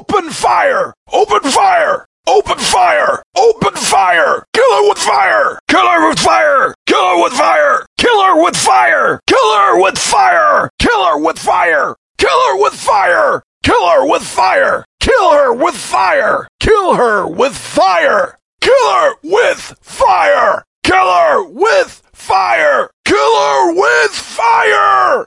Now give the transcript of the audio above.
Open fire! Open fire! Open fire! Open fire! Kill her with fire! Kill her with fire! Kill her with fire! Kill her with fire! Kill her with fire! Kill her with fire! Kill her with fire! Kill her with fire! Kill her with fire! Kill her with fire! Kill her with fire! Kill her with fire! Kill her with fire!